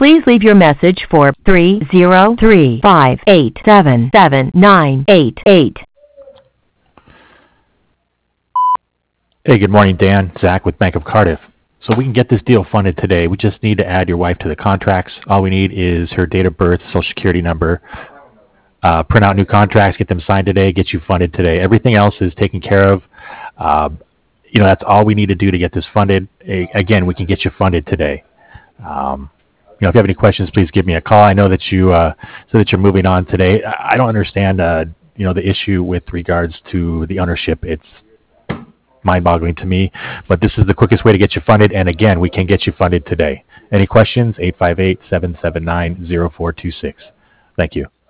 Please leave your message for 303-587-7988. Hey, good morning, Dan. Zach with Bank of Cardiff. So we can get this deal funded today. We just need to add your wife to the contracts. All we need is her date of birth, social security number, print out new contracts, get them signed today, get you funded today. Everything else is taken care of. That's all we need to do to get this funded. Again, we can get you funded today. If you have any questions, please give me a call. I know that you said that you're moving on today. I don't understand, the issue with regards to the ownership. It's mind-boggling to me, but this is the quickest way to get you funded. And again, we can get you funded today. Any questions? 858-779-0426. Thank you.